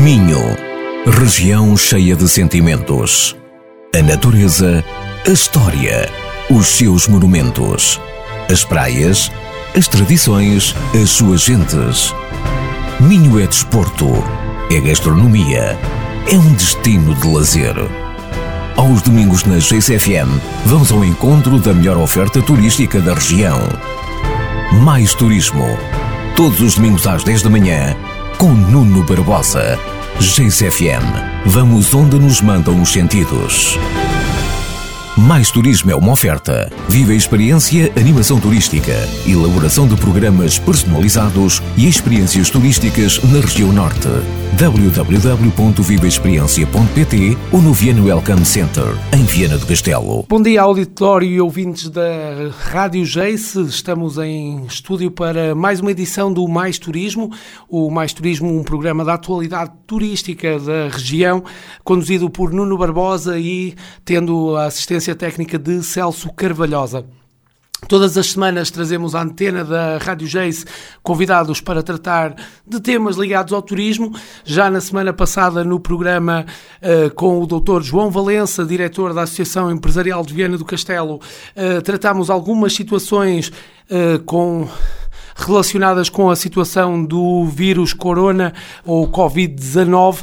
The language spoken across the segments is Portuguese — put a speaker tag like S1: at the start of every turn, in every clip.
S1: Minho, região cheia de sentimentos. A natureza, a história, os seus monumentos. As praias, as tradições, as suas gentes. Minho é desporto, é gastronomia, é um destino de lazer. Aos domingos na GCFM, vamos ao encontro da melhor oferta turística da região. Mais Turismo, todos os domingos às 10 da manhã, com Nuno Barbosa. GCFM, vamos onde nos mandam os sentidos. Mais Turismo é uma oferta. Viva a experiência, animação turística, elaboração de programas personalizados e experiências turísticas na região norte. www.vivaexperiencia.pt ou no Viana Welcome Center, em Viana do Castelo.
S2: Bom dia, auditório e ouvintes da Rádio Geice. Estamos em estúdio para mais uma edição do Mais Turismo. O Mais Turismo, um programa da atualidade turística da região, conduzido por Nuno Barbosa e tendo a assistência técnica de Celso Carvalhosa. Todas as semanas trazemos à antena da Rádio Geice convidados para tratar de temas ligados ao turismo. Já na semana passada, no programa com o Dr. João Valença, diretor da Associação Empresarial de Viana do Castelo, tratámos algumas situações relacionadas com a situação do vírus corona ou Covid-19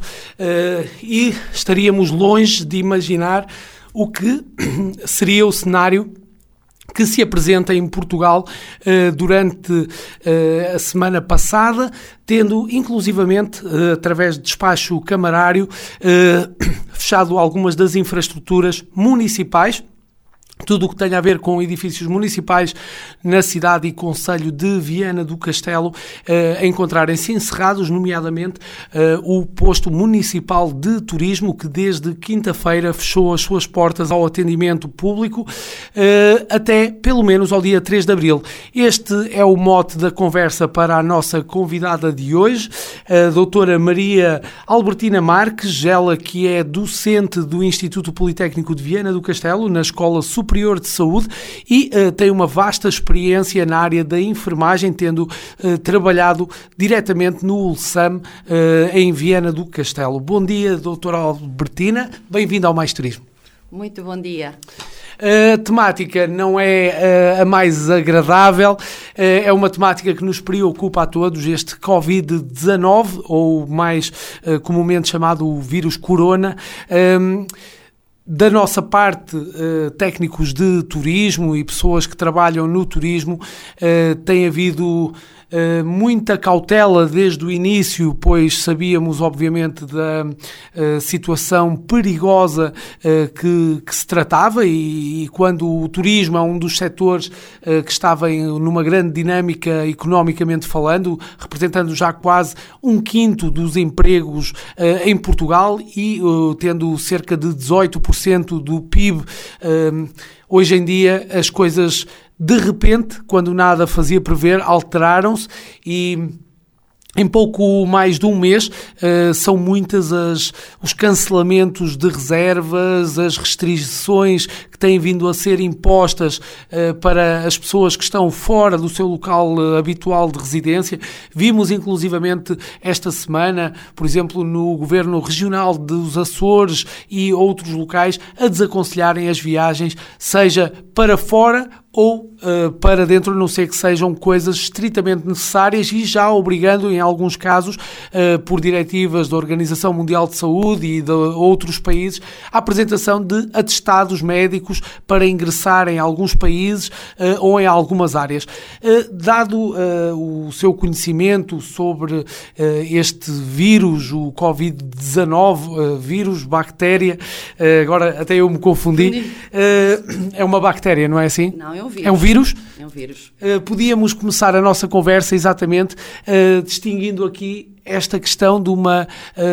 S2: e estaríamos longe de imaginar o que seria o cenário que se apresenta em Portugal durante a semana passada, tendo inclusivamente, através de despacho camarário, fechado algumas das infraestruturas municipais, tudo o que tem a ver com edifícios municipais na cidade e concelho de Viana do Castelo, a encontrarem-se encerrados, nomeadamente o posto municipal de turismo, que desde quinta-feira fechou as suas portas ao atendimento público, até pelo menos ao dia 3 de abril. Este é o mote da conversa para a nossa convidada de hoje, a doutora Maria Albertina Marques, ela que é docente do Instituto Politécnico de Viana do Castelo, na Escola Superior de Saúde, e tem uma vasta experiência na área da enfermagem, tendo trabalhado diretamente no ULSAM em Viana do Castelo. Bom dia, doutora Albertina, bem-vinda ao Mais Turismo.
S3: Muito bom dia.
S2: A temática não é a mais agradável, é uma temática que nos preocupa a todos, este Covid-19, ou mais comumente chamado o vírus corona. Da nossa parte, técnicos de turismo e pessoas que trabalham no turismo, tem havido muita cautela desde o início, pois sabíamos obviamente da situação perigosa que se tratava e quando o turismo é um dos setores que estava numa grande dinâmica economicamente falando, representando já quase 1/5 dos empregos em Portugal e tendo cerca de 18% do PIB, hoje em dia as coisas de repente, quando nada fazia prever, alteraram-se e em pouco mais de um mês são muitas os cancelamentos de reservas, as restrições que têm vindo a ser impostas para as pessoas que estão fora do seu local habitual de residência. Vimos inclusivamente esta semana, por exemplo, no Governo Regional dos Açores e outros locais, a desaconselharem as viagens, seja para fora ou para dentro, a não ser que sejam coisas estritamente necessárias e já obrigando, em alguns casos, por diretivas da Organização Mundial de Saúde e de outros países, a apresentação de atestados médicos para ingressar em alguns países ou em algumas áreas. Dado o seu conhecimento sobre este vírus, o Covid-19, vírus, bactéria, agora até eu me confundi, é uma bactéria, não é assim?
S3: Não, é um vírus.
S2: É um vírus?
S3: É um vírus.
S2: Podíamos começar a nossa conversa exatamente distinguindo aqui esta questão de uma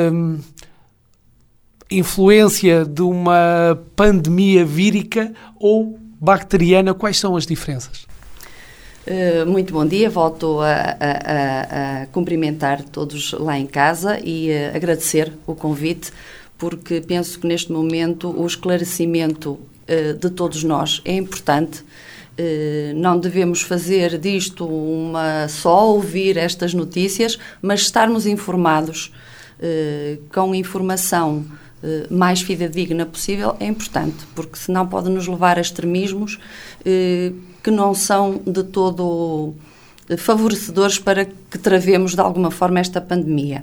S2: influência de uma pandemia vírica ou bacteriana. Quais são as diferenças?
S3: Muito bom dia, volto a cumprimentar todos lá em casa e agradecer o convite, porque penso que neste momento o esclarecimento de todos nós é importante. Não devemos fazer disto só ouvir estas notícias, mas estarmos informados com informação mais fidedigna possível é importante, porque senão pode nos levar a extremismos que não são de todo favorecedores para que travemos de alguma forma esta pandemia.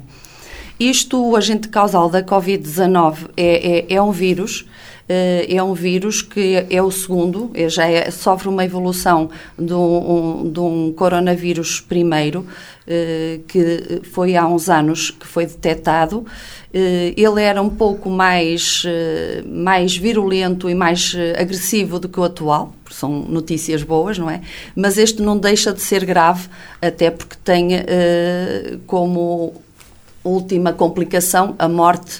S3: O agente causal da Covid-19 é um vírus. É um vírus que é o segundo, sofre uma evolução de um coronavírus primeiro, que foi há uns anos que foi detectado. Ele era um pouco mais virulento e mais agressivo do que o atual, porque são notícias boas, não é? Mas este não deixa de ser grave, até porque tem como última complicação a morte.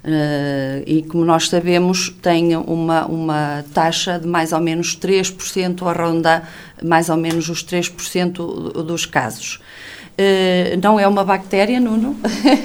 S3: E como nós sabemos, tem uma taxa de mais ou menos 3%, arronda mais ou menos os 3% dos casos. Não é uma bactéria, Nuno,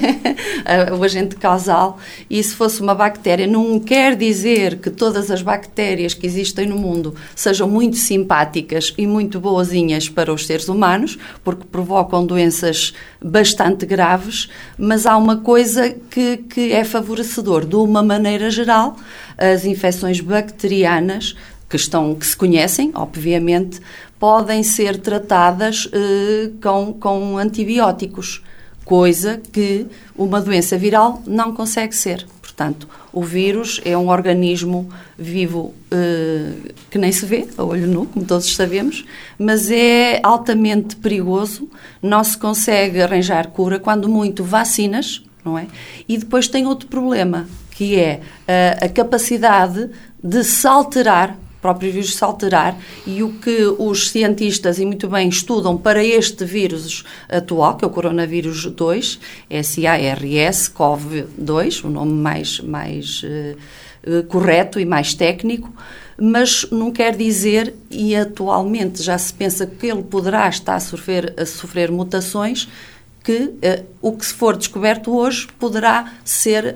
S3: o agente causal, e se fosse uma bactéria, não quer dizer que todas as bactérias que existem no mundo sejam muito simpáticas e muito boazinhas para os seres humanos, porque provocam doenças bastante graves, mas há uma coisa que é favorecedor, de uma maneira geral, as infecções bacterianas, que se conhecem, obviamente, podem ser tratadas com antibióticos, coisa que uma doença viral não consegue ser. Portanto, o vírus é um organismo vivo que nem se vê, a olho nu, como todos sabemos, mas é altamente perigoso, não se consegue arranjar cura, quando muito vacinas, não é? E depois tem outro problema, que é a capacidade de se alterar, o próprio vírus se alterar, e o que os cientistas, e muito bem, estudam para este vírus atual, que é o coronavírus 2, SARS-CoV-2, o nome mais correto e mais técnico, mas não quer dizer, e atualmente já se pensa que ele poderá estar a sofrer mutações, que o que se for descoberto hoje poderá ser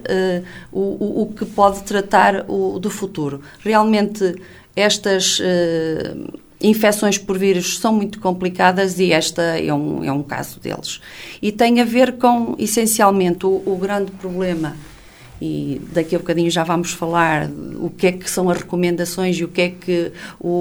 S3: o que pode tratar do futuro. Realmente, estas infecções por vírus são muito complicadas e esta é um caso deles. E tem a ver com, essencialmente, o grande problema, e daqui a bocadinho já vamos falar o que é que são as recomendações e o que é que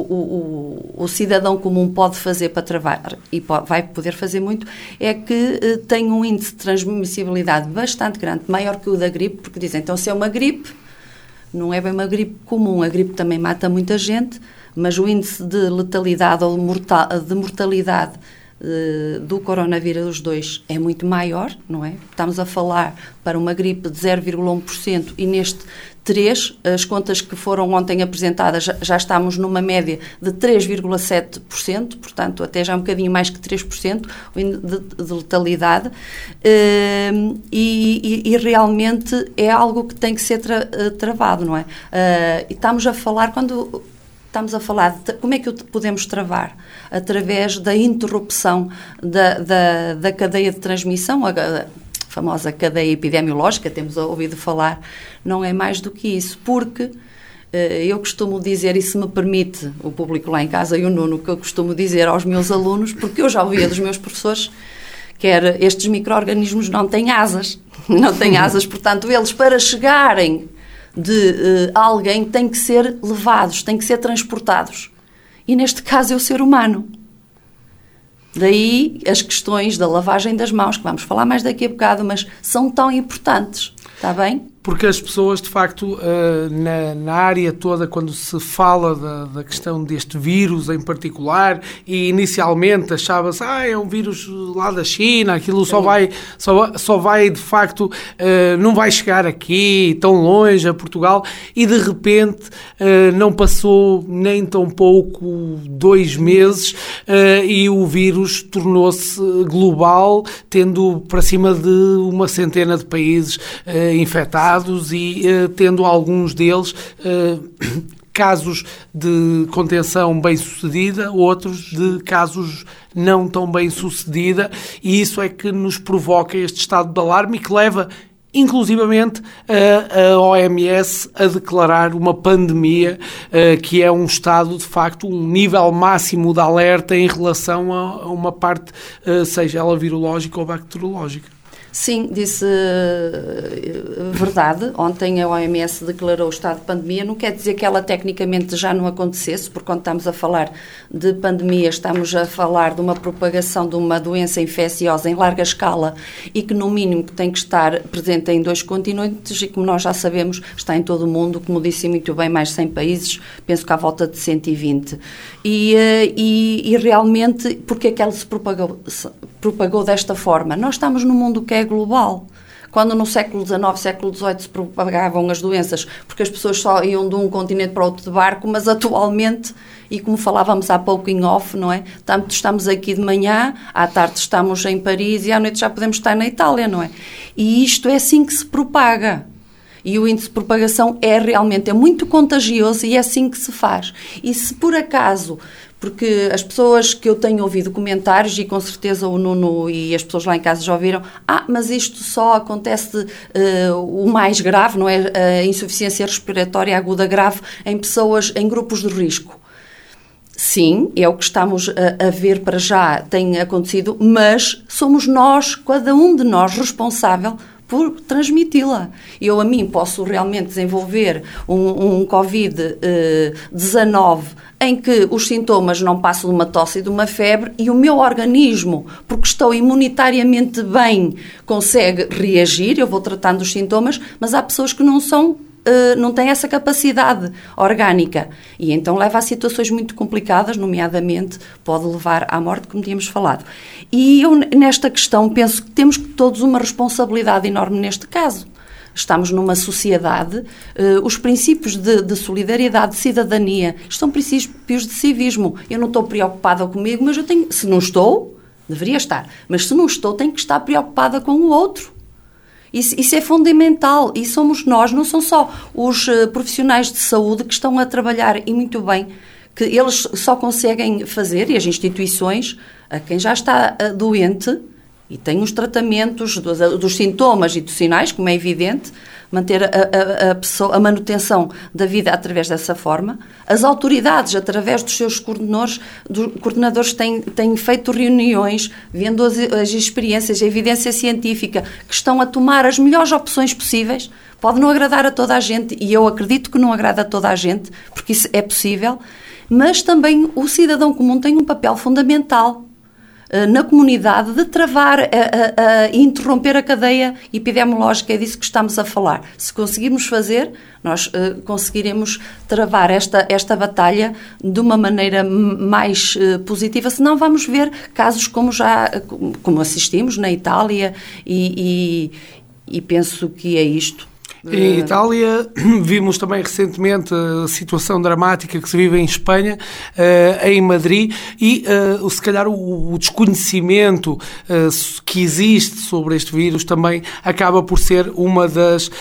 S3: o cidadão comum pode fazer para travar, e vai poder fazer muito, é que tem um índice de transmissibilidade bastante grande, maior que o da gripe, porque dizem, então se é uma gripe, não é bem uma gripe comum, a gripe também mata muita gente, mas o índice de letalidade ou de mortalidade do coronavírus 2 é muito maior, não é? Estamos a falar para uma gripe de 0,1% e neste 3, as contas que foram ontem apresentadas, já estamos numa média de 3,7%, portanto até já um bocadinho mais que 3% de letalidade, e realmente é algo que tem que ser travado, não é? E estamos a falar de como é que o podemos travar? Através da interrupção da cadeia de transmissão, a famosa cadeia epidemiológica, temos ouvido falar, não é mais do que isso, porque eu costumo dizer, e se me permite o público lá em casa e o Nuno, que eu costumo dizer aos meus alunos, porque eu já ouvia dos meus professores, que estes micro-organismos não têm asas, portanto, eles para chegarem de alguém têm que ser levados, têm que ser transportados. E neste caso é o ser humano. Daí as questões da lavagem das mãos, que vamos falar mais daqui a bocado, mas são tão importantes, está bem?
S2: Porque as pessoas, de facto, na área toda, quando se fala da questão deste vírus em particular, e inicialmente achava-se, é um vírus lá da China, aquilo só vai, de facto, não vai chegar aqui, tão longe, a Portugal, e de repente não passou nem tão pouco 2 meses e o vírus tornou-se global, tendo para cima de uma centena de países infectados, e tendo alguns deles casos de contenção bem-sucedida, outros de casos não tão bem-sucedida, e isso é que nos provoca este estado de alarme e que leva inclusivamente a OMS a declarar uma pandemia, que é um estado, de facto, um nível máximo de alerta em relação a uma parte, seja ela virológica ou bacteriológica.
S3: Sim, disse verdade. Ontem a OMS declarou o estado de pandemia. Não quer dizer que ela tecnicamente já não acontecesse, porque quando estamos a falar de pandemia, estamos a falar de uma propagação de uma doença infecciosa em larga escala e que, no mínimo, tem que estar presente em 2 continentes e, como nós já sabemos, está em todo o mundo, como disse muito bem, mais 100 países, penso que à volta de 120. E realmente, porque é que ela se propagou desta forma? Nós estamos num mundo que é global. Quando no século XIX, século XVIII se propagavam as doenças porque as pessoas só iam de um continente para outro de barco, mas atualmente, e como falávamos há pouco em off, não é? Tanto estamos aqui de manhã, à tarde estamos em Paris e à noite já podemos estar na Itália, não é? E isto é assim que se propaga. E o índice de propagação é muito contagioso e é assim que se faz. E se por acaso, porque as pessoas que eu tenho ouvido comentários, e com certeza o Nuno e as pessoas lá em casa já ouviram, mas isto só acontece o mais grave, não é? A insuficiência respiratória aguda grave em pessoas em grupos de risco. Sim, é o que estamos a ver para já, tem acontecido, mas somos nós, cada um de nós, responsável por transmiti-la. Eu, a mim, posso realmente desenvolver um Covid-19 em que os sintomas não passam de uma tosse e de uma febre e o meu organismo, porque estou imunitariamente bem, consegue reagir, eu vou tratando os sintomas, mas há pessoas que não têm essa capacidade orgânica e então leva a situações muito complicadas, nomeadamente pode levar à morte, como tínhamos falado. E eu, nesta questão, penso que temos todos uma responsabilidade enorme neste caso. Estamos numa sociedade, os princípios de solidariedade, de cidadania, são princípios de civismo. Eu não estou preocupada comigo, mas se não estou, deveria estar, mas se não estou, tenho que estar preocupada com o outro. Isso é fundamental e somos nós, não são só os profissionais de saúde que estão a trabalhar e muito bem, que eles só conseguem fazer, e as instituições, a quem já está doente e tem os tratamentos dos sintomas e dos sinais, como é evidente, manter a manutenção da vida através dessa forma. As autoridades, através dos seus coordenadores têm feito reuniões, vendo as experiências, a evidência científica, que estão a tomar as melhores opções possíveis. Pode não agradar a toda a gente, e eu acredito que não agrada a toda a gente, porque isso é possível, mas também o cidadão comum tem um papel fundamental na comunidade de travar e interromper a cadeia epidemiológica, é disso que estamos a falar. Se conseguirmos fazer, nós conseguiremos travar esta batalha de uma maneira mais positiva, senão vamos ver casos como assistimos na Itália e penso que é isto.
S2: Em Itália, vimos também recentemente a situação dramática que se vive em Espanha, em Madrid, e se calhar o desconhecimento que existe sobre este vírus também acaba por ser uma das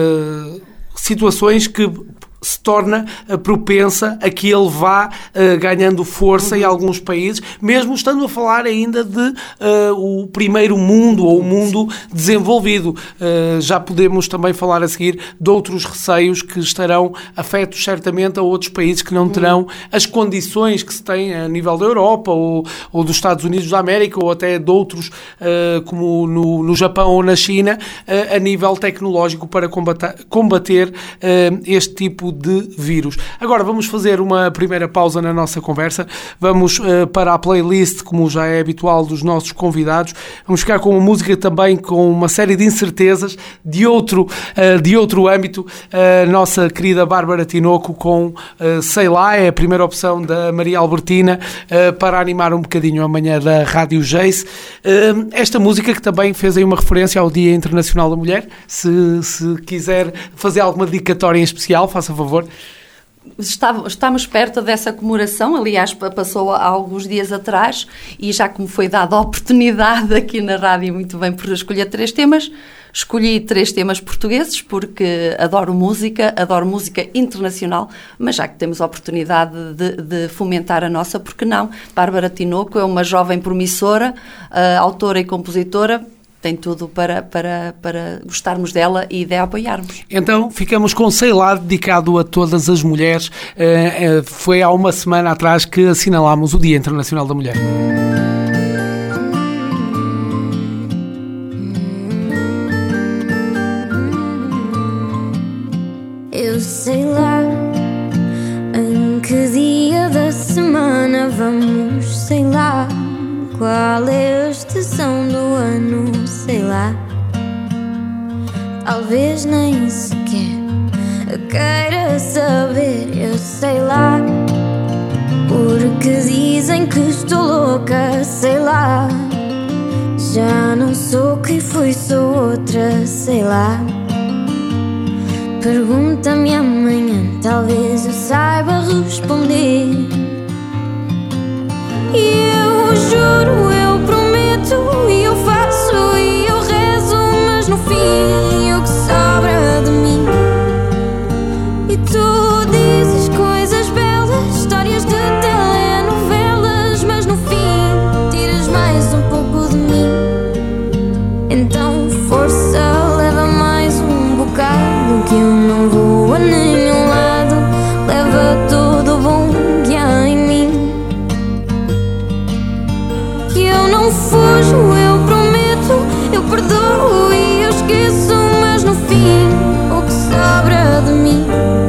S2: situações que se torna propensa a que ele vá ganhando força em alguns países, mesmo estando a falar ainda de o primeiro mundo ou o mundo desenvolvido. Já podemos também falar a seguir de outros receios que estarão afetos certamente a outros países que não terão as condições que se tem a nível da Europa ou dos Estados Unidos da América ou até de outros, como no Japão ou na China, a nível tecnológico para combater este tipo de vírus. Agora vamos fazer uma primeira pausa na nossa conversa. Vamos para a playlist, como já é habitual dos nossos convidados. Vamos ficar com uma música também com uma série de incertezas de outro âmbito. A nossa querida Bárbara Tinoco com Sei Lá, é a primeira opção da Maria Albertina para animar um bocadinho a manhã da Rádio Jace. Esta música que também fez aí uma referência ao Dia Internacional da Mulher. Se quiser fazer alguma dedicatória em especial, faça favor.
S3: Estamos perto dessa comemoração, aliás, passou há alguns dias atrás, e já como foi dada a oportunidade aqui na rádio, muito bem, por escolher 3 temas, escolhi 3 temas portugueses, porque adoro música internacional, mas já que temos a oportunidade de fomentar a nossa, por que não? Bárbara Tinoco é uma jovem promissora, autora e compositora, tem tudo para gostarmos dela e de a apoiarmos.
S2: Então, ficamos com Sei Lá, dedicado a todas as mulheres. Foi há uma semana atrás que assinalámos o Dia Internacional da Mulher.
S4: qual é a estação do ano, sei lá. Talvez nem sequer queira saber, eu sei lá. Porque dizem que estou louca, sei lá. Já não sou quem fui, sou outra, sei lá. Pergunta-me amanhã, talvez eu saiba responder. E eu juro, eu prometo, e eu faço, e eu rezo, mas no fim o que sobra de mim. E tu dizes coisas belas, histórias de telenovelas, mas no fim tiras mais um pouco de mim. Então força, leva mais um bocado, que eu não vou a nenhum lado. Leva todo o bom que há em mim. Que eu não fujo, eu prometo, eu perdoo e eu esqueço, mas no fim o que sobra de mim.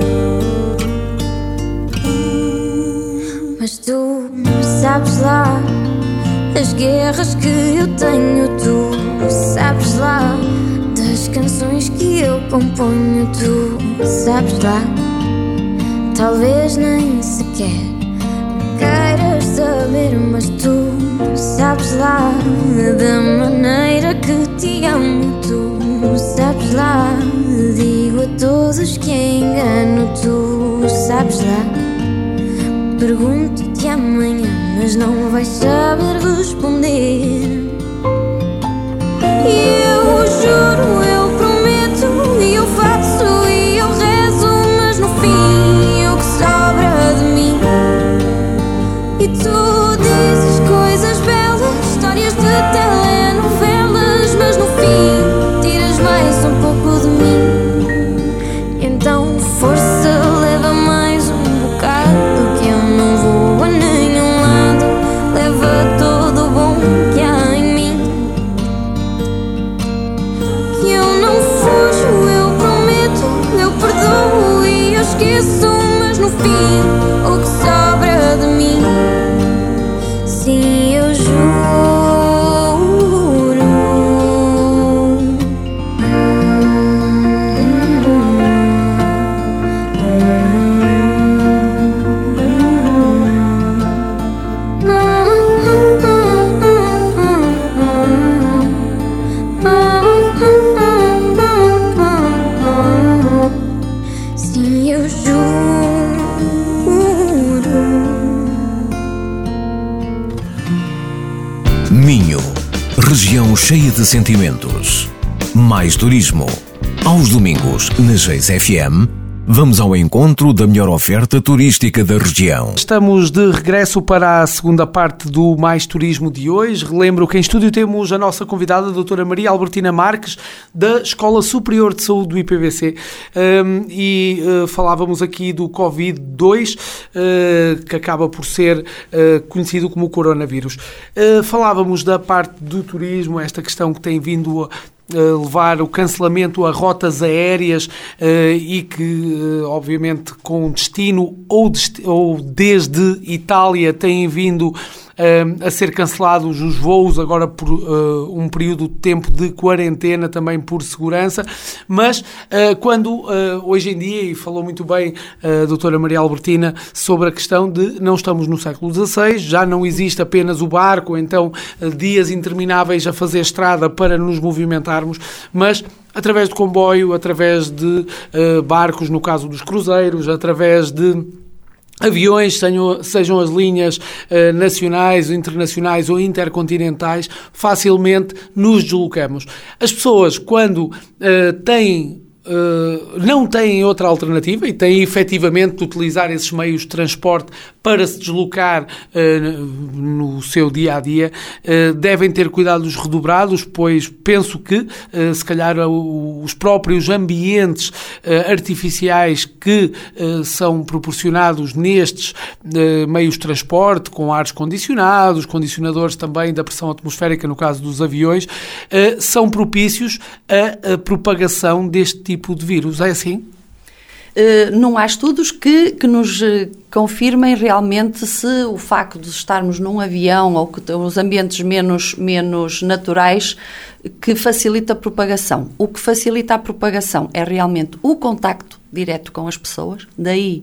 S4: Mas tu sabes lá das guerras que eu tenho, tu sabes lá das canções que eu componho, tu sabes lá. Talvez nem sequer queiras saber, mas tu sabes lá da maneira que te amo, tu sabes lá. Digo a todos que engano, tu sabes lá. Pergunto-te amanhã, mas não vais saber responder. E eu juro, eu prometo, e eu faço, e eu rezo, mas no fim o que sobra de mim. E tu dizes coisas belas, histórias de telenovelas, mas no fim tiras mais um pouco de mim. Então força, leva mais um bocado, que eu não vou a nenhum lado. Leva todo o bom que há em mim. Que eu não fujo, eu prometo, eu perdoo e eu esqueço, mas no fim o que sobra de mim. Sim, eu juro. Sim, eu juro.
S1: Minho, região cheia de sentimentos. Mais turismo. Aos domingos, na 6FM, vamos ao encontro da melhor oferta turística da região.
S2: Estamos de regresso para a segunda parte do Mais Turismo de hoje. Relembro que em estúdio temos a nossa convidada, a doutora Maria Albertina Marques, da Escola Superior de Saúde do IPVC. Falávamos aqui do Covid-2, que acaba por ser conhecido como o coronavírus. Falávamos da parte do turismo, esta questão que tem vindo a levar o cancelamento a rotas aéreas e que, obviamente, com destino ou desde Itália têm vindo a ser cancelados os voos agora por um período de tempo de quarentena também por segurança, mas quando hoje em dia, e falou muito bem a doutora Maria Albertina sobre a questão de não estamos no século XVI, já não existe apenas o barco, então dias intermináveis a fazer estrada para nos movimentarmos, mas através de comboio, através de barcos, no caso dos cruzeiros, através de aviões, sejam as linhas nacionais, internacionais ou intercontinentais, facilmente nos deslocamos. As pessoas, quando não têm outra alternativa e têm efetivamente de utilizar esses meios de transporte para se deslocar no seu dia-a-dia, devem ter cuidados redobrados, pois penso que, se calhar, os próprios ambientes artificiais que são proporcionados nestes meios de transporte, com ares condicionados, condicionadores também da pressão atmosférica, no caso dos aviões, são propícios à propagação deste tipo de vírus. É assim?
S3: não há estudos que nos confirmem realmente se o facto de estarmos num avião ou que os ambientes menos naturais que facilita a propagação. O que facilita a propagação é realmente o contacto direto com as pessoas, daí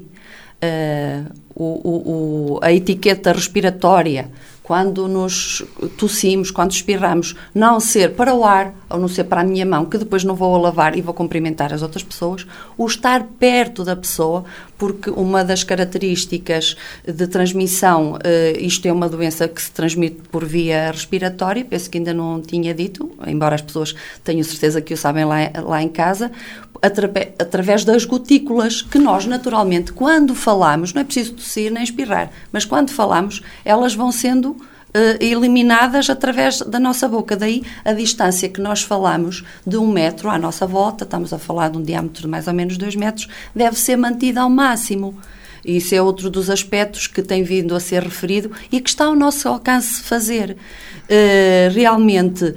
S3: a etiqueta respiratória, quando nos tossimos, quando espirramos, não ser para o ar, ou não ser para a minha mão, que depois não vou a lavar e vou cumprimentar as outras pessoas, o estar perto da pessoa, porque uma das características de transmissão, isto é uma doença que se transmite por via respiratória, penso que ainda não tinha dito, embora as pessoas tenham certeza que o sabem lá em casa, através das gotículas, que nós naturalmente, quando falamos, não é preciso tossir nem espirrar, mas quando falamos, elas vão sendo eliminadas através da nossa boca. Daí a distância que nós falamos de 1 metro à nossa volta, estamos a falar de um diâmetro de mais ou menos 2 metros, deve ser mantida ao máximo. Isso é outro dos aspectos que tem vindo a ser referido e que está ao nosso alcance fazer. Realmente,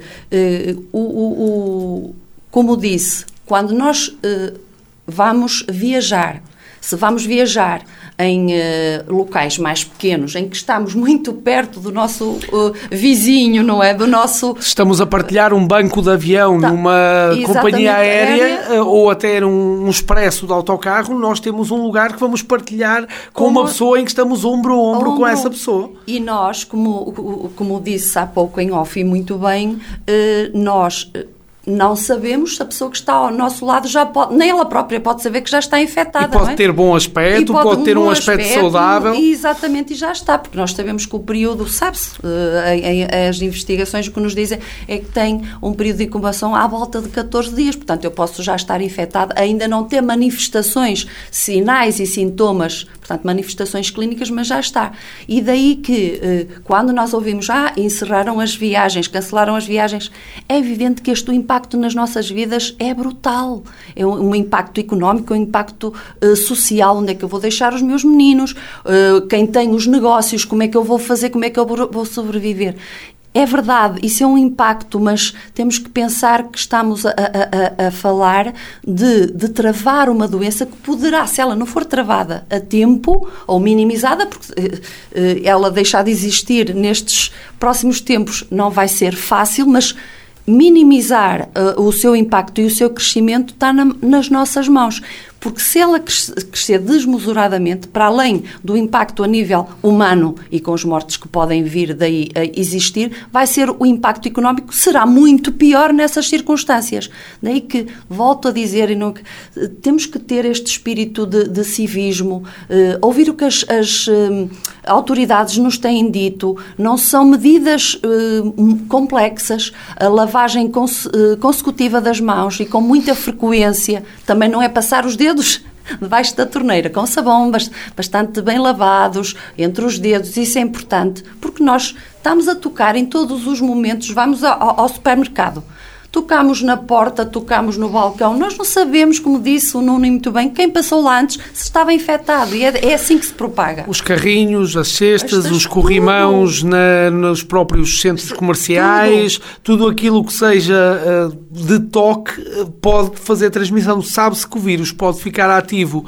S3: como disse, quando nós vamos viajar, se vamos viajar em locais mais pequenos, em que estamos muito perto do nosso vizinho, não é? Do nosso...
S2: Estamos a partilhar um banco de avião numa companhia aérea ou até um expresso de autocarro, nós temos um lugar que vamos partilhar com uma pessoa em que estamos ombro a ombro com essa pessoa.
S3: E nós, como disse há pouco em off e muito bem, nós... não sabemos se a pessoa que está ao nosso lado já pode, nem ela própria pode saber que já está infectada.
S2: E pode ter bom aspecto, pode ter um aspecto saudável.
S3: Exatamente, e já está, porque nós sabemos que o período, sabe-se, as investigações que nos dizem é que tem um período de incubação à volta de 14 dias, portanto eu posso já estar infectada, ainda não ter manifestações, sinais e sintomas, portanto manifestações clínicas, mas já está. E daí que quando nós ouvimos, encerraram as viagens, cancelaram as viagens, é evidente que este impacto nas nossas vidas é brutal. É um impacto económico, um impacto social. Onde é que eu vou deixar os meus meninos? Quem tem os negócios, como é que eu vou fazer? Como é que eu vou sobreviver? É verdade, isso é um impacto, mas temos que pensar que estamos a falar de travar uma doença que poderá, se ela não for travada a tempo ou minimizada, porque ela deixar de existir nestes próximos tempos não vai ser fácil, mas minimizar o seu impacto e o seu crescimento está nas nossas mãos. Porque se ela crescer desmesuradamente, para além do impacto a nível humano e com os mortos que podem vir daí a existir, vai ser o impacto económico, será muito pior nessas circunstâncias. Daí que, volto a dizer, temos que ter este espírito de civismo, ouvir o que as autoridades nos têm dito, não são medidas complexas, a lavagem consecutiva das mãos e com muita frequência, também não é passar os dedos debaixo da torneira, com sabão bastante bem lavados, entre os dedos, isso é importante, porque nós estamos a tocar em todos os momentos, vamos ao supermercado, tocamos na porta, tocamos no balcão, nós não sabemos, como disse o Nuno muito bem, quem passou lá antes se estava infectado, e é assim que se propaga.
S2: Os carrinhos, as cestas, os corrimãos nos próprios centros comerciais, tudo aquilo que seja de toque pode fazer transmissão. Sabe-se que o vírus pode ficar ativo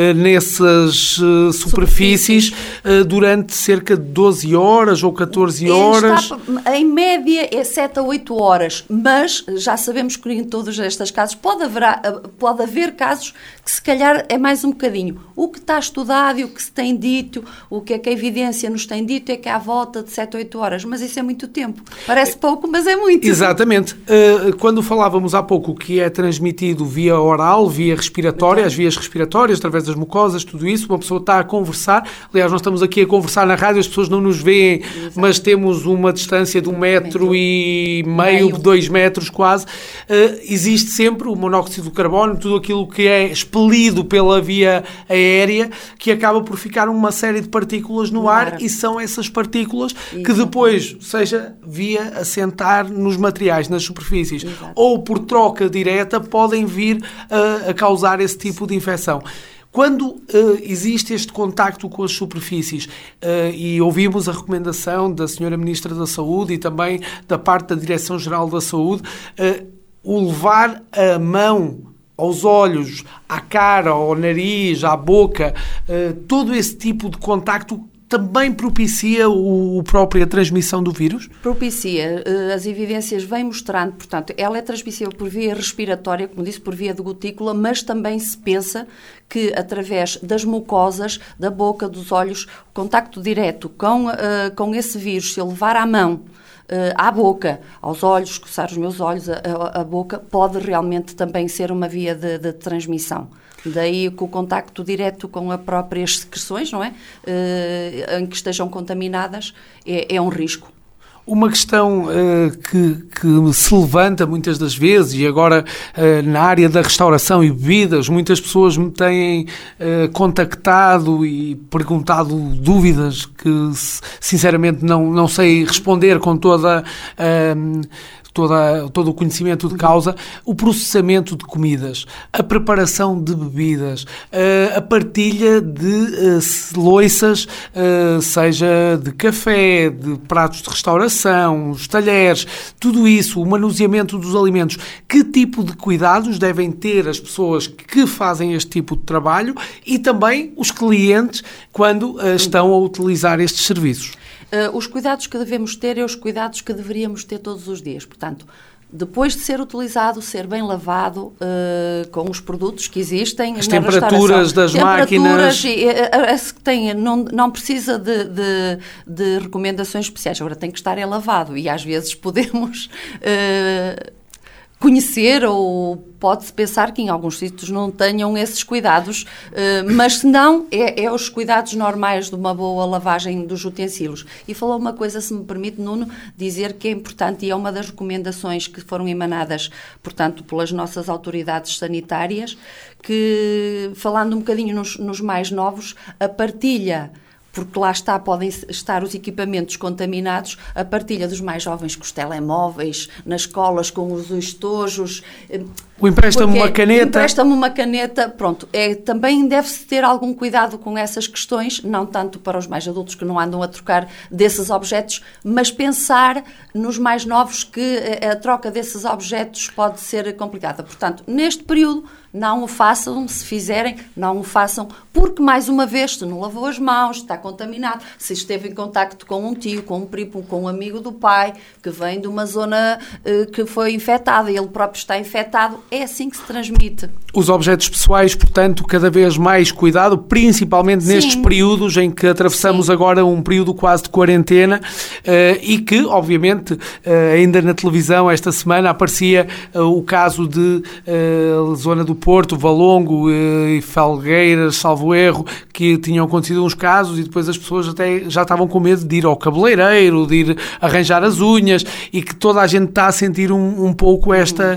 S2: nessas superfícies durante cerca de 12 horas ou 14 horas.
S3: Em média é 7 a 8 horas, mas já sabemos que em todos estes casos pode haver casos que se calhar é mais um bocadinho. O que está estudado e o que se tem dito, o que é que a evidência nos tem dito é que é à volta de 7 a 8 horas, mas isso é muito tempo. Parece pouco, mas é muito.
S2: Exatamente. Quando falávamos há pouco que é transmitido via oral, via respiratória, as vias respiratórias, através das mucosas, tudo isso, uma pessoa está a conversar, aliás, nós estamos aqui a conversar na rádio, as pessoas não nos veem, mas temos uma distância de 1,5 metro, 2 metros quase, existe sempre o monóxido de carbono, tudo aquilo que é expelido pela via aérea, que acaba por ficar uma série de partículas no ar, e são essas partículas que depois, seja via assentar nos materiais, nas superfícies, ou por troca direta, podem vir a causar esse tipo de infecção. Quando existe este contacto com as superfícies, e ouvimos a recomendação da Sra. Ministra da Saúde e também da parte da Direção-Geral da Saúde, o levar a mão aos olhos, à cara, ao nariz, à boca, todo esse tipo de contacto também propicia a própria transmissão do vírus?
S3: Propicia. As evidências vêm mostrando, portanto, ela é transmissível por via respiratória, como disse, por via de gotícula, mas também se pensa que através das mucosas, da boca, dos olhos, o contacto direto com esse vírus, se eu levar à mão, à boca, aos olhos, coçar os meus olhos, a boca, pode realmente também ser uma via de transmissão. Daí que o contacto direto com as próprias secreções, não é? Em que estejam contaminadas, é um risco.
S2: Uma questão que se levanta muitas das vezes, e agora na área da restauração e bebidas, muitas pessoas me têm contactado e perguntado dúvidas que sinceramente não sei responder com todo o conhecimento de causa, o processamento de comidas, a preparação de bebidas, a partilha de louças, seja de café, de pratos de restauração, os talheres, tudo isso, o manuseamento dos alimentos. Que tipo de cuidados devem ter as pessoas que fazem este tipo de trabalho e também os clientes quando estão a utilizar estes serviços?
S3: Os cuidados que devemos ter os cuidados que deveríamos ter todos os dias. Portanto, depois de ser utilizado, ser bem lavado com os produtos que existem.
S2: As temperaturas das máquinas.
S3: Não precisa de recomendações especiais. Agora tem que estar lavado e às vezes podemos conhecer ou pode-se pensar que em alguns sítios não tenham esses cuidados, mas se não, é os cuidados normais de uma boa lavagem dos utensílios. E falou uma coisa, se me permite, Nuno, dizer que é importante e é uma das recomendações que foram emanadas, portanto, pelas nossas autoridades sanitárias, que, falando um bocadinho nos mais novos, a partilha, porque lá está, podem estar os equipamentos contaminados, a partilha dos mais jovens com os telemóveis, nas escolas com os estojos.
S2: O empresta-me uma caneta.
S3: Empresta-me uma caneta, pronto. Também deve-se ter algum cuidado com essas questões, não tanto para os mais adultos que não andam a trocar desses objetos, mas pensar nos mais novos que a troca desses objetos pode ser complicada. Portanto, neste período, não o façam, se fizerem, não o façam, porque, mais uma vez, se não lavou as mãos, está contaminado, se esteve em contacto com um tio, com um primo, com um amigo do pai, que vem de uma zona que foi infectada e ele próprio está infectado, é assim que se transmite.
S2: Os objetos pessoais, portanto, cada vez mais cuidado, principalmente nestes períodos em que atravessamos agora um período quase de quarentena e que, obviamente, ainda na televisão esta semana aparecia o caso de zona do Porto, Valongo e Felgueiras, salvo erro, que tinham acontecido uns casos e depois as pessoas até já estavam com medo de ir ao cabeleireiro, de ir arranjar as unhas e que toda a gente está a sentir um pouco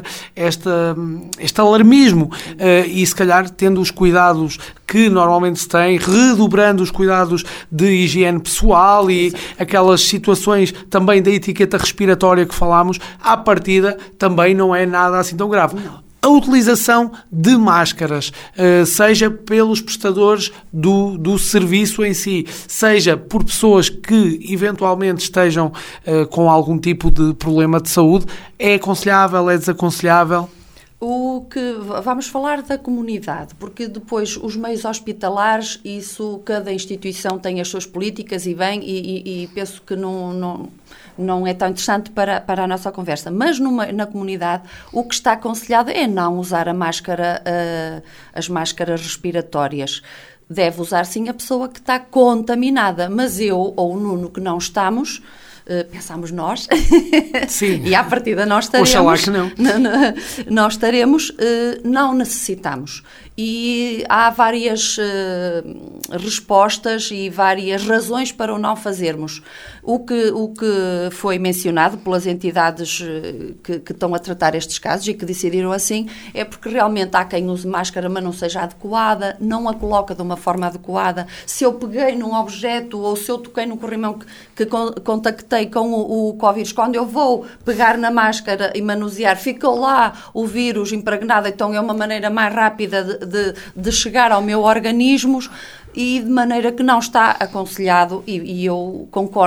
S2: este alarmismo e se calhar tendo os cuidados que normalmente se tem, redobrando os cuidados de higiene pessoal e aquelas situações também da etiqueta respiratória que falámos, à partida também não é nada assim tão grave. A utilização de máscaras, seja pelos prestadores do serviço em si, seja por pessoas que eventualmente estejam com algum tipo de problema de saúde, é aconselhável, é desaconselhável?
S3: Vamos falar da comunidade, porque depois os meios hospitalares, isso cada instituição tem as suas políticas e penso que não é tão interessante para a nossa conversa. Mas na comunidade o que está aconselhado é não usar as máscaras respiratórias. Deve usar sim a pessoa que está contaminada, mas eu ou o Nuno que não estamos... Pensamos nós,
S2: sim.
S3: E à partida nós estaremos...
S2: Oxalá que não.
S3: Nós estaremos, não necessitamos. E há várias respostas e várias razões para o não fazermos. O que foi mencionado pelas entidades que estão a tratar estes casos e que decidiram assim, é porque realmente há quem use máscara, mas não seja adequada, não a coloca de uma forma adequada. Se eu peguei num objeto ou se eu toquei no corrimão que contactei com o Covid, quando eu vou pegar na máscara e manusear, ficou lá o vírus impregnado, então é uma maneira mais rápida de chegar ao meu organismo e de maneira que não está aconselhado, e eu concordo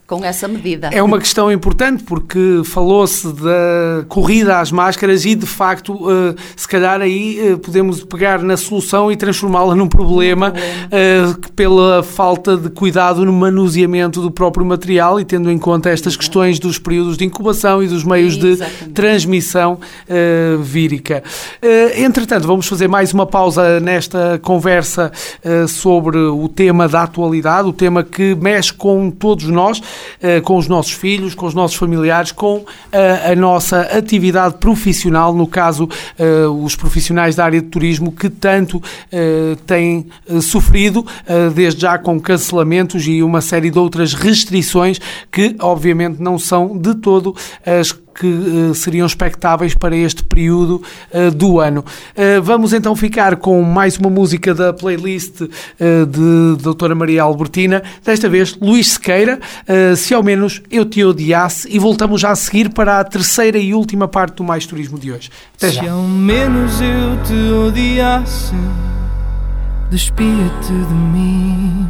S3: com essa medida.
S2: É uma questão importante porque falou-se da corrida às máscaras e, de facto, se calhar aí podemos pegar na solução e transformá-la num problema pela falta de cuidado no manuseamento do próprio material e tendo em conta estas questões dos períodos de incubação e dos meios de transmissão vírica. Entretanto, vamos fazer mais uma pausa nesta conversa sobre o tema da atualidade, o tema que mexe com todos nós, com os nossos filhos, com os nossos familiares, com a nossa atividade profissional, no caso, os profissionais da área de turismo que tanto têm sofrido, desde já com cancelamentos e uma série de outras restrições que, obviamente, não são de todo as que seriam expectáveis para este período do ano. Vamos então ficar com mais uma música da playlist de Doutora Maria Albertina, desta vez Luís Sequeira, Se ao menos eu te odiasse, e voltamos já a seguir para a terceira e última parte do Mais Turismo de hoje. Até já.
S5: Se ao menos eu te odiasse, despia-te de mim,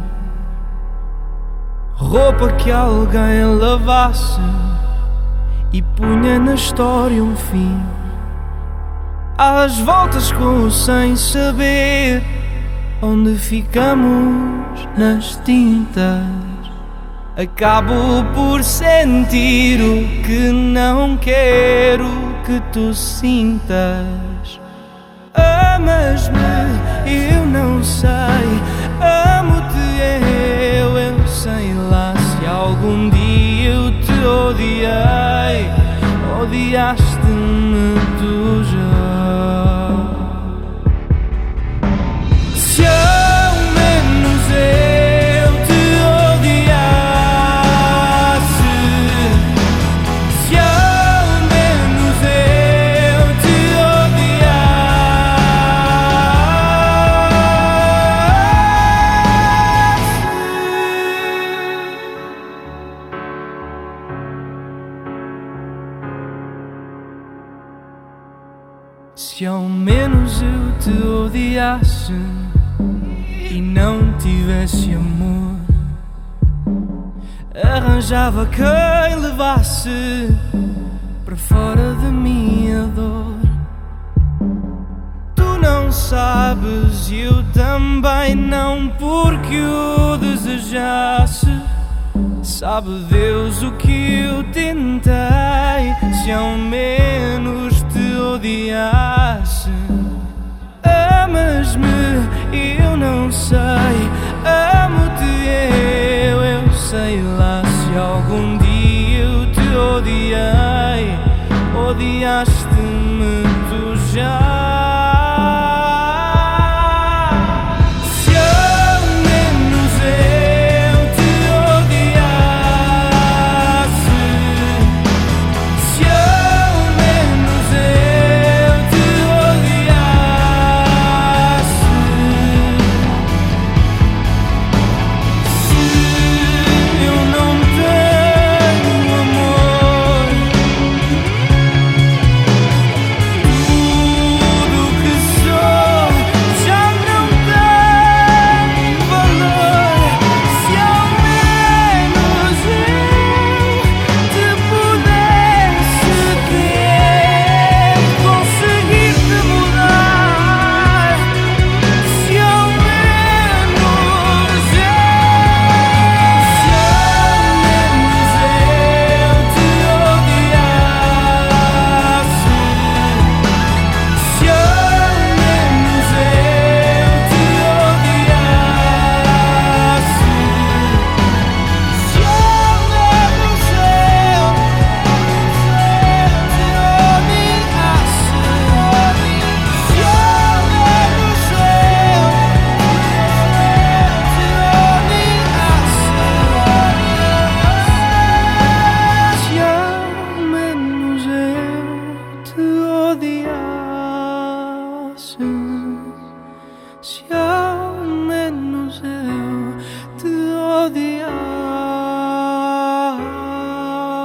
S5: roupa que alguém lavasse e punha na história um fim. Às voltas com o sem saber onde ficamos nas tintas, acabo por sentir o que não quero que tu sintas. Amas-me, eu não sei, amo-te eu sei lá se algum dia eu te odiei, odiaste-me tu já. Se ao menos eu te odiasse, se ao menos eu te odiasse, se ao menos eu te odiasse e não tivesse amor, arranjava quem levasse para fora de minha dor. Tu não sabes e eu também não, porque o desejasse. Sabe Deus o que eu tentei, se ao menos te odiasse. Amas-me, eu não sei, amo-te eu sei lá se algum dia eu te odiei, odiaste-me tu já.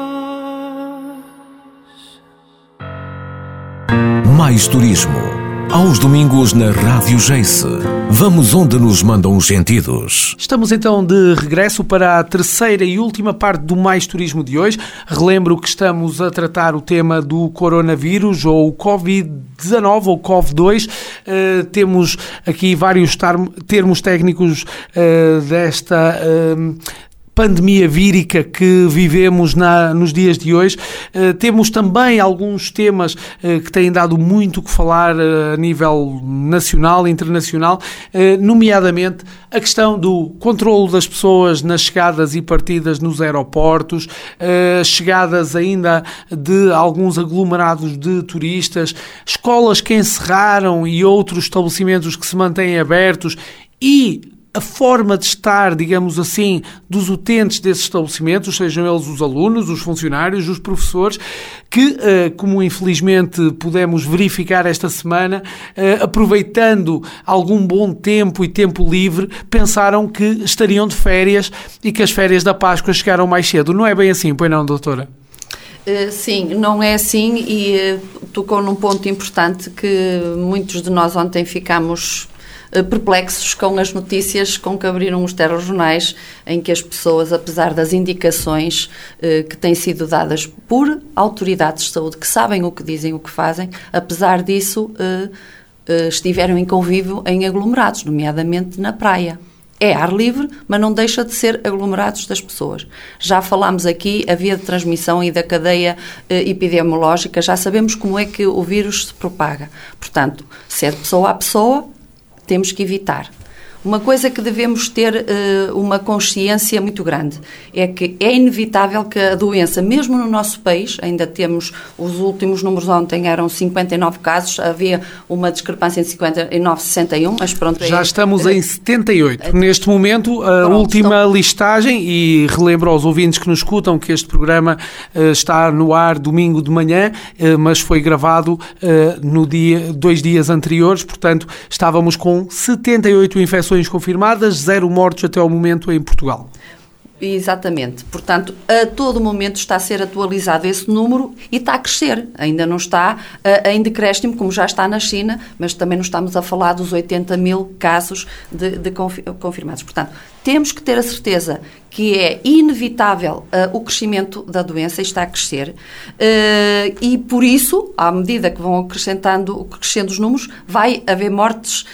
S1: Mais Turismo. Aos domingos na Rádio Geice. Vamos onde nos mandam os sentidos.
S2: Estamos então de regresso para a terceira e última parte do Mais Turismo de hoje. Relembro que estamos a tratar o tema do coronavírus ou Covid-19 ou COVID-2. Temos aqui vários termos técnicos desta pandemia vírica que vivemos nos dias de hoje. Temos também alguns temas que têm dado muito que falar a nível nacional e internacional, nomeadamente a questão do controlo das pessoas nas chegadas e partidas nos aeroportos, chegadas ainda de alguns aglomerados de turistas, escolas que encerraram e outros estabelecimentos que se mantêm abertos e a forma de estar, digamos assim, dos utentes desses estabelecimentos, sejam eles os alunos, os funcionários, os professores, que, como infelizmente pudemos verificar esta semana, aproveitando algum bom tempo e tempo livre, pensaram que estariam de férias e que as férias da Páscoa chegaram mais cedo. Não é bem assim, pois não, doutora?
S3: Sim, não é assim e tocou num ponto importante que muitos de nós ontem ficámos perplexos com as notícias com que abriram os telejornais, em que as pessoas, apesar das indicações que têm sido dadas por autoridades de saúde, que sabem o que dizem, o que fazem, apesar disso, estiveram em convívio em aglomerados, nomeadamente na praia. É ar livre, mas não deixa de ser aglomerados das pessoas. Já falámos aqui a via de transmissão e da cadeia epidemiológica, já sabemos como é que o vírus se propaga. Portanto, se é de pessoa a pessoa, temos que evitar. Uma coisa que devemos ter uma consciência muito grande é que é inevitável que a doença, mesmo no nosso país, ainda temos, os últimos números ontem eram 59 casos, havia uma discrepância entre 59 e 61, mas pronto.
S2: Já estamos em 78. Neste momento, a última listagem, e relembro aos ouvintes que nos escutam que este programa está no ar domingo de manhã, mas foi gravado no 2 dias anteriores, portanto, estávamos com 78 infecções confirmadas, 0 mortos até ao momento em Portugal.
S3: Exatamente. Portanto, a todo momento está a ser atualizado esse número e está a crescer. Ainda não está em decréscimo, como já está na China, mas também não estamos a falar dos 80 mil casos de confirmados. Portanto, temos que ter a certeza que é inevitável o crescimento da doença e está a crescer. E, por isso, à medida que vão crescendo os números, vai haver mortes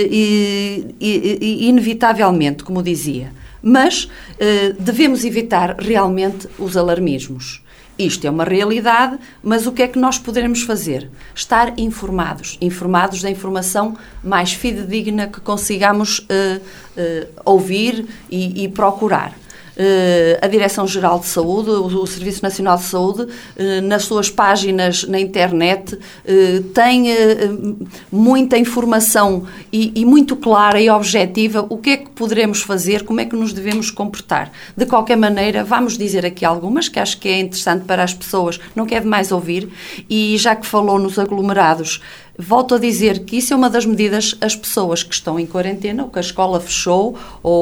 S3: inevitavelmente, como dizia. Mas devemos evitar realmente os alarmismos. Isto é uma realidade, mas o que é que nós poderemos fazer? Estar informados da informação mais fidedigna que consigamos ouvir e procurar. A Direção-Geral de Saúde, o Serviço Nacional de Saúde, nas suas páginas na internet, tem muita informação e muito clara e objetiva o que é que poderemos fazer, como é que nos devemos comportar. De qualquer maneira, vamos dizer aqui algumas que acho que é interessante para as pessoas, não quer demais ouvir, e já que falou nos aglomerados, volto a dizer que isso é uma das medidas, as pessoas que estão em quarentena, ou que a escola fechou,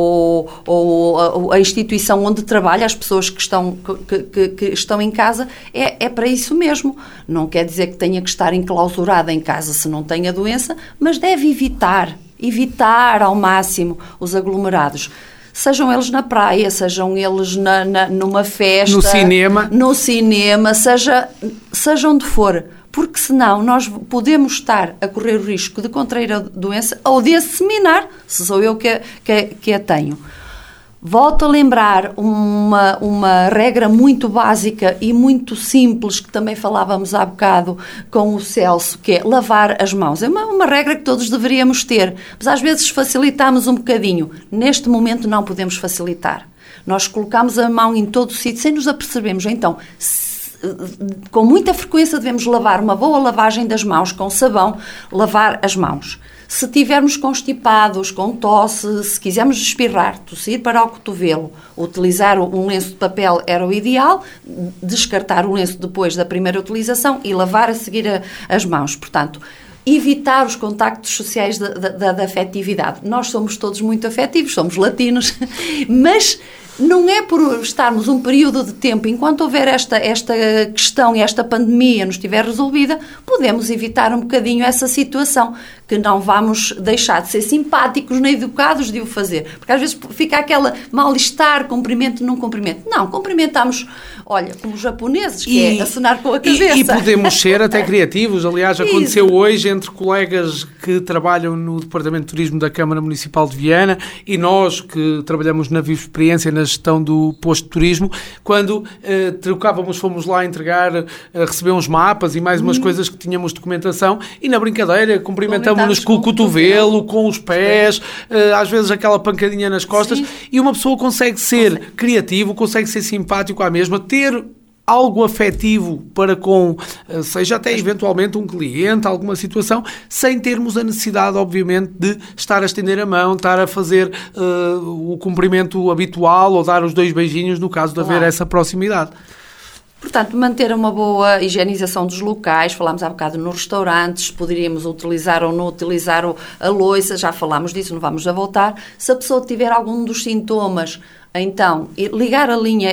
S3: ou a instituição onde trabalha, as pessoas que estão em casa, é para isso mesmo. Não quer dizer que tenha que estar enclausurada em casa se não tem a doença, mas deve evitar ao máximo os aglomerados. Sejam eles na praia, sejam eles numa festa, no cinema, seja onde for. Porque senão nós podemos estar a correr o risco de contrair a doença ou de disseminar, se sou eu que a tenho. Volto a lembrar uma regra muito básica e muito simples, que também falávamos há bocado com o Celso, que é lavar as mãos. É uma regra que todos deveríamos ter, mas às vezes facilitamos um bocadinho. Neste momento não podemos facilitar. Nós colocamos a mão em todo o sítio sem nos apercebermos. Então, com muita frequência devemos lavar, uma boa lavagem das mãos com sabão, lavar as mãos. Se estivermos constipados, com tosse, se quisermos espirrar, tossir para o cotovelo, utilizar um lenço de papel era o ideal, descartar o lenço depois da primeira utilização e lavar a seguir as mãos. Portanto, evitar os contactos sociais da afetividade. Nós somos todos muito afetivos, somos latinos, mas não é por estarmos um período de tempo, enquanto houver esta questão e esta pandemia não estiver resolvida, podemos evitar um bocadinho essa situação, que não vamos deixar de ser simpáticos nem educados de o fazer. Porque às vezes fica aquela mal-estar, cumprimento, não cumprimento. Não, cumprimentamos, olha, como os japoneses, que é acenar com a cabeça.
S2: E podemos ser até criativos. Aliás, aconteceu hoje entre colegas que trabalham no Departamento de Turismo da Câmara Municipal de Viana e nós que trabalhamos na Viva Experiência, na gestão do posto de turismo, quando fomos lá entregar, receber uns mapas e mais umas coisas que tínhamos documentação e na brincadeira cumprimentamos-nos com o cotovelo, com os pés, às vezes aquela pancadinha nas costas. Sim. E uma pessoa consegue ser criativo, consegue ser simpático à mesma, ter algo afetivo para com, seja até eventualmente um cliente, alguma situação, sem termos a necessidade, obviamente, de estar a estender a mão, estar a fazer o cumprimento habitual ou dar os 2 beijinhos no caso de haver essa proximidade.
S3: Portanto, manter uma boa higienização dos locais, falámos há bocado nos restaurantes, poderíamos utilizar ou não utilizar a louça, já falámos disso, não vamos a voltar. Se a pessoa tiver algum dos sintomas, então, ligar a linha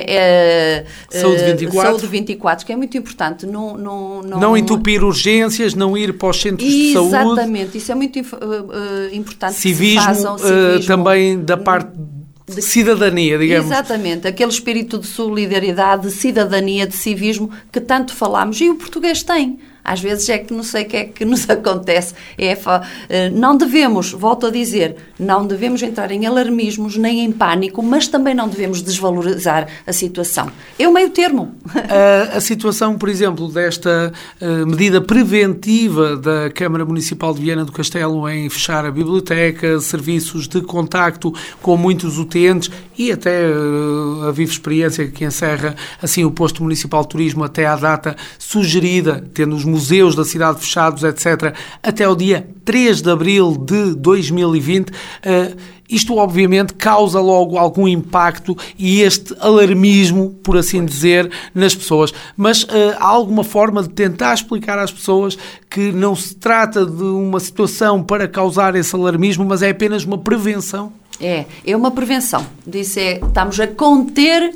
S3: Saúde 24, que é muito importante. Não entupir
S2: urgências, não ir para os centros de saúde.
S3: Exatamente, isso é muito importante.
S2: Civismo, também da parte de cidadania, digamos.
S3: Exatamente, aquele espírito de solidariedade, de cidadania, de civismo que tanto falámos e o português tem. Às vezes é que não sei o que é que nos acontece. Não devemos, volto a dizer, não devemos entrar em alarmismos nem em pânico, mas também não devemos desvalorizar a situação. É o meio termo.
S2: A situação, por exemplo, desta medida preventiva da Câmara Municipal de Viana do Castelo em fechar a biblioteca, serviços de contacto com muitos utentes e até a Viva Experiência que encerra assim o posto municipal de turismo até à data sugerida, tendo os museus da cidade fechados, etc., até o dia 3 de abril de 2020, isto obviamente causa logo algum impacto e este alarmismo, por assim dizer, nas pessoas. Mas há alguma forma de tentar explicar às pessoas que não se trata de uma situação para causar esse alarmismo, mas é apenas uma prevenção?
S3: É uma prevenção. Estamos a conter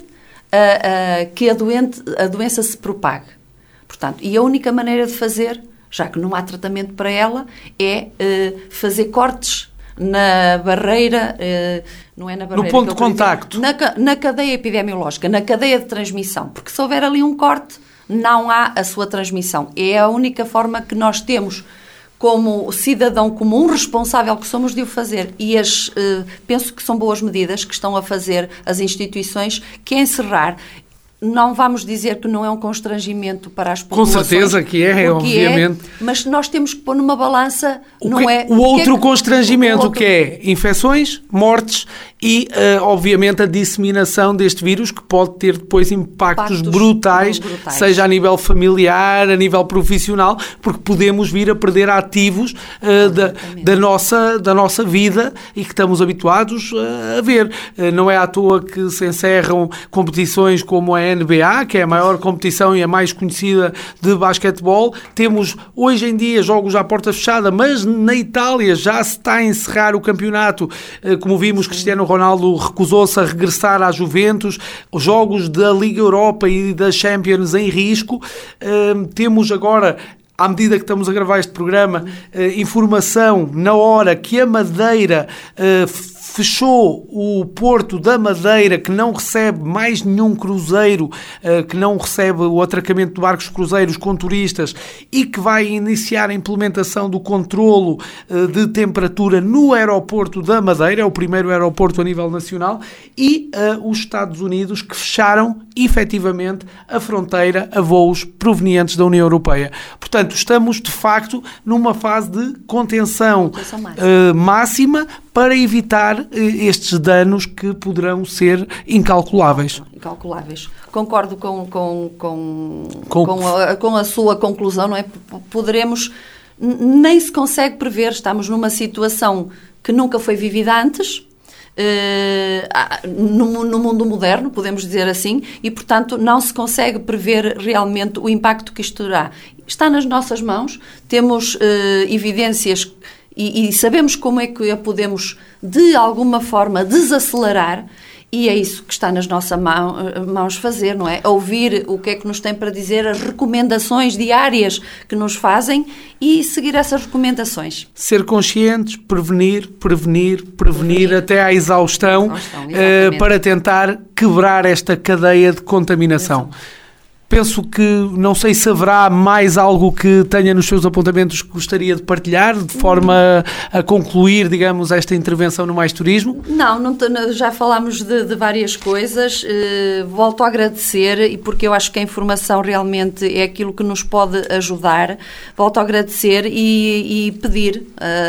S3: que a doença se propague. Portanto, e a única maneira de fazer, já que não há tratamento para ela, é fazer cortes na barreira, não é na barreira...
S2: No ponto de contacto.
S3: Na cadeia epidemiológica, na cadeia de transmissão. Porque se houver ali um corte, não há a sua transmissão. É a única forma que nós temos como cidadão comum, responsável que somos de o fazer. E penso que são boas medidas que estão a fazer as instituições, que é encerrar. Não vamos dizer que não é um constrangimento para as populações.
S2: Com certeza que obviamente.
S3: Mas nós temos que pôr numa balança,
S2: o outro constrangimento, que é infecções, mortes e, obviamente, a disseminação deste vírus, que pode ter depois impactos brutais, seja a nível familiar, a nível profissional, porque podemos vir a perder ativos da nossa vida e que estamos habituados a ver. Não é à toa que se encerram competições como a NBA, que é a maior competição e a mais conhecida de basquetebol. Temos hoje em dia jogos à porta fechada, mas na Itália já se está a encerrar o campeonato. Como vimos, Cristiano Ronaldo recusou-se a regressar à Juventus. Os jogos da Liga Europa e da Champions em risco. Temos agora, à medida que estamos a gravar este programa, informação na hora que a Madeira fechou o Porto da Madeira, que não recebe mais nenhum cruzeiro, que não recebe o atracamento de barcos cruzeiros com turistas e que vai iniciar a implementação do controlo de temperatura no aeroporto da Madeira, é o primeiro aeroporto a nível nacional, e os Estados Unidos, que fecharam efetivamente a fronteira a voos provenientes da União Europeia. Portanto, estamos de facto numa fase de contenção máxima para evitar estes danos que poderão ser incalculáveis.
S3: Concordo com a sua conclusão, não é? Nem se consegue prever, estamos numa situação que nunca foi vivida antes, no mundo moderno, podemos dizer assim, e, portanto, não se consegue prever realmente o impacto que isto terá. Está nas nossas mãos, temos evidências e sabemos como é que a podemos, de alguma forma, desacelerar E é isso que está nas nossas mãos fazer, não é? Ouvir o que é que nos tem para dizer, as recomendações diárias que nos fazem e seguir essas recomendações.
S2: Ser conscientes, prevenir até à exaustão para tentar quebrar esta cadeia de contaminação. Penso que, não sei se haverá mais algo que tenha nos seus apontamentos que gostaria de partilhar, de forma a concluir, digamos, esta intervenção no Mais Turismo.
S3: Não, já falámos de várias coisas. Volto a agradecer, e porque eu acho que a informação realmente é aquilo que nos pode ajudar. Volto a agradecer e pedir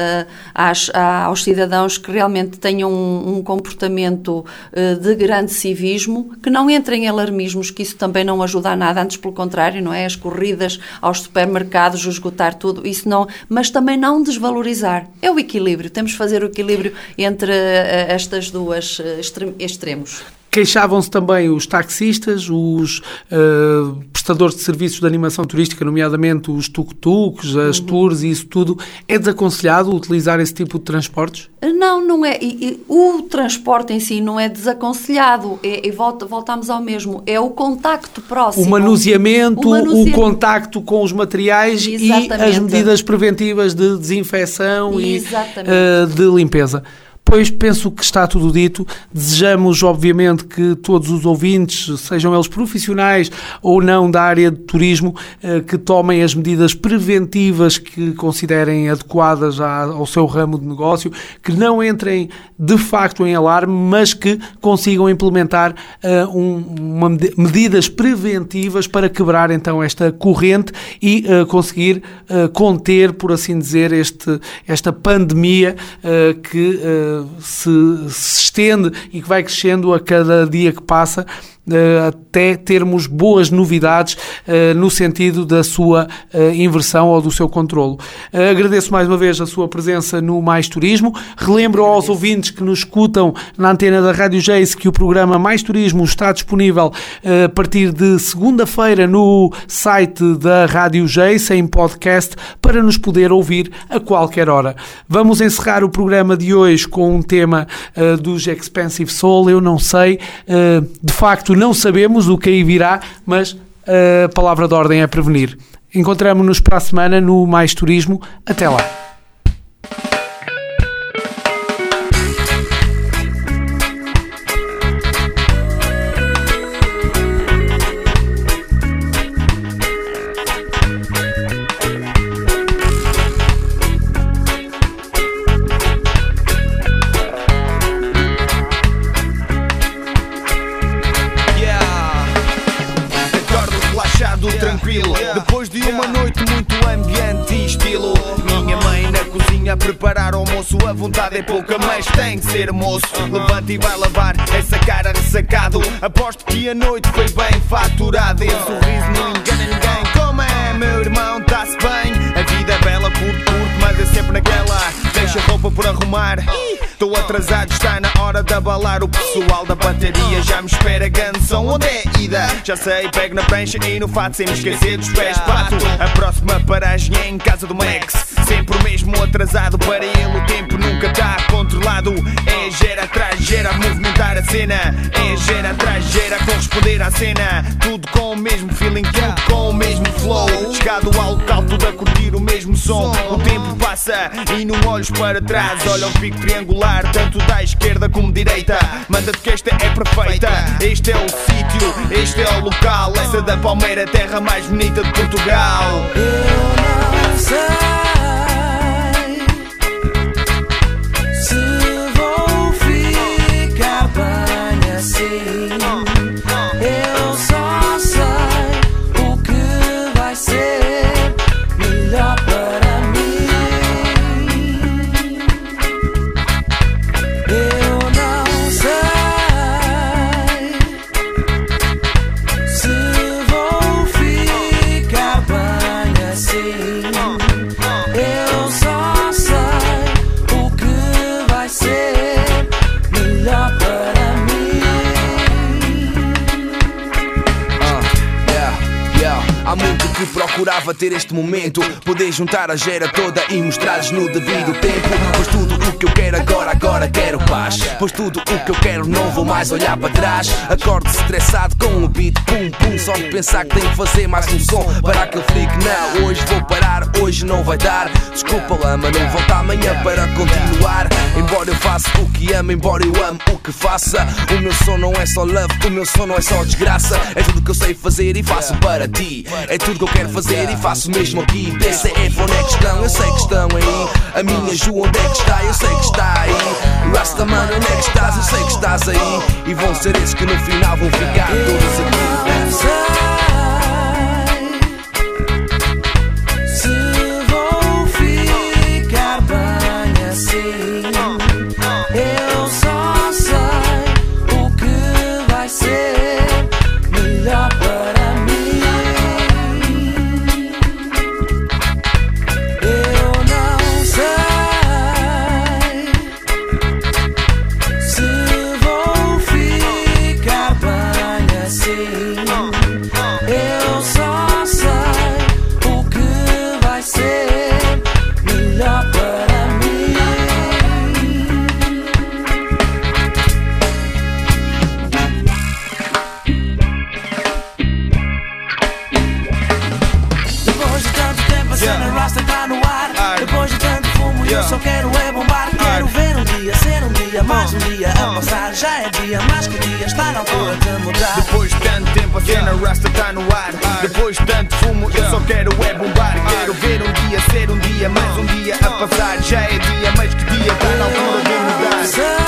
S3: aos cidadãos que realmente tenham um comportamento de grande civismo, que não entrem em alarmismos, que isso também não ajuda a nada. Antes, pelo contrário, não é? As corridas aos supermercados, esgotar tudo, isso não, mas também não desvalorizar. É o equilíbrio, temos de fazer o equilíbrio entre estas duas extremos.
S2: Queixavam-se também os taxistas, os prestadores de serviços de animação turística, nomeadamente os tuk-tuks, as tours e isso tudo. É desaconselhado utilizar esse tipo de transportes?
S3: Não é. O transporte em si não é desaconselhado. Voltamos ao mesmo. É o contacto próximo.
S2: O manuseamento, o contacto com os materiais. Exatamente. E as medidas preventivas de desinfecção. Exatamente. E de limpeza. Pois penso que está tudo dito. Desejamos, obviamente, que todos os ouvintes, sejam eles profissionais ou não da área de turismo, que tomem as medidas preventivas que considerem adequadas ao seu ramo de negócio, que não entrem de facto em alarme, mas que consigam implementar medidas preventivas para quebrar então esta corrente e conseguir conter, por assim dizer, esta pandemia que se estende e que vai crescendo a cada dia que passa, até termos boas novidades no sentido da sua inversão ou do seu controlo. Agradeço mais uma vez a sua presença no Mais Turismo. Relembro aos ouvintes que nos escutam na antena da Rádio Geiss que o programa Mais Turismo está disponível a partir de segunda-feira no site da Rádio Geiss em podcast para nos poder ouvir a qualquer hora. Vamos encerrar o programa de hoje com um tema dos Expensive Soul. Eu não sei, de facto não sabemos o que aí virá, mas a palavra de ordem é prevenir. Encontramo-nos para a semana no Mais Turismo. Até lá.
S5: Tranquilo, depois de uma noite muito ambiente e estilo. Minha mãe na cozinha a preparar o almoço. A vontade é pouca, mas tem que ser moço. Levanta e vai lavar essa cara ressacado. Aposto que a noite foi bem faturada. Esse sorriso não engana ninguém. Como é, meu irmão, tá-se bem? A vida é bela, curto, mas é sempre naquela. Deixa a roupa por arrumar. Estou atrasado, está na hora de abalar. O pessoal da bateria já me espera. Ganção, onde é ida? Já sei, pego na prancha e no fato sem me esquecer dos pés. Pato, a próxima paragem é em casa do Max. Sempre o mesmo atrasado, para ele o tempo nunca está controlado. É gera atrás gera, movimentar a cena. É gera atrás gera, corresponder à cena. Tudo com o mesmo feeling, tudo com o mesmo flow. Chegado ao local, tudo a curtir o mesmo som. O tempo passa e não olhos para trás. Olha o pico triangular, tanto da esquerda como direita. Manda-te que esta é perfeita. Este é o sítio, este é o local. Essa da Palmeira, terra mais bonita de Portugal.
S6: Eu não sei se vou ficar bem assim. Eu só sei o que vai ser melhor para mim. Eu não sei se vou ficar bem assim.
S5: adorava ter este momento, poder juntar a gera toda e mostrar-lhes no devido tempo. Pois tudo o que eu quero agora quero paz. Pois tudo o que eu quero não vou mais olhar para trás. Acordo estressado com o beat, pum pum. Só de pensar que tenho que fazer mais um som para aquele freak. Não, hoje vou parar, hoje não vai dar. Desculpa lá, mas não volto amanhã para continuar. Embora eu faça o que amo, embora eu amo o que faça, o meu som não é só love, o meu som não é só desgraça. É tudo que eu sei fazer e faço para ti. É tudo que eu quero fazer e faço mesmo aqui. DCF, onde é que estão? Eu sei que estão aí. A minha Ju, onde é que está? Eu sei que está aí. Rastaman, onde é que estás? Eu sei que estás aí. E vão ser esses que no final vão ficar todos aqui.
S6: Eu só quero é bombar, quero ver um dia, ser um dia, mais um dia a passar. Já é dia, mais que dia, está na altura de mudar.
S5: Depois de tanto tempo a cena Rasta está no ar. Depois de tanto fumo eu só quero é bombar. Quero ver um dia, ser um dia, mais um dia a passar. Já é dia, mais que dia, está na altura de mudar.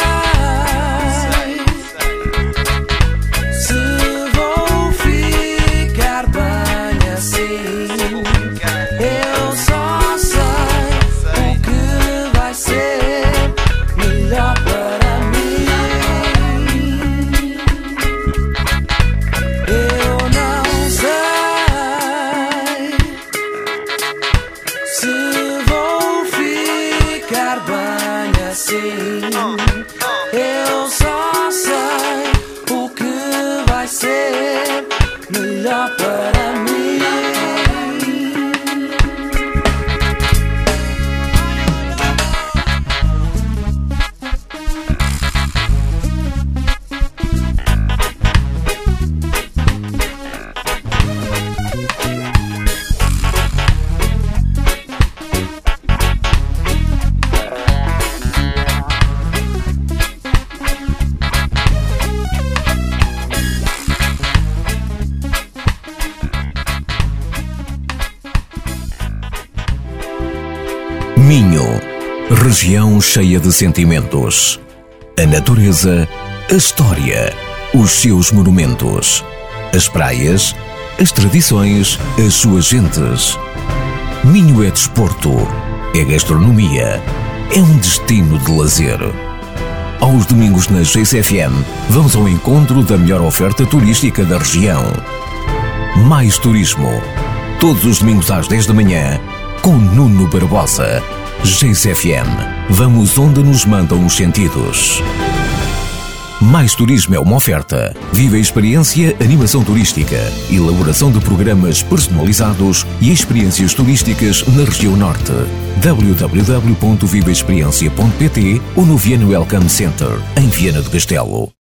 S6: Se vou ficar bem assim, eu só sei o que vai ser melhor para mim. Eu não sei se vou ficar bem assim. Eu só sei o que vai ser melhor para mim.
S1: Minho, região cheia de sentimentos. A natureza, a história, os seus monumentos. As praias, as tradições, as suas gentes. Minho é desporto, é gastronomia, é um destino de lazer. Aos domingos na GCFM, vamos ao encontro da melhor oferta turística da região. Mais turismo. Todos os domingos às 10 da manhã, com Nuno Barbosa. GCFM. Vamos onde nos mandam os sentidos. Mais Turismo é uma oferta. Viva a experiência, animação turística, elaboração de programas personalizados e experiências turísticas na região norte. www.vivaexperiencia.pt ou no Viana Welcome Center, em Viana do Castelo.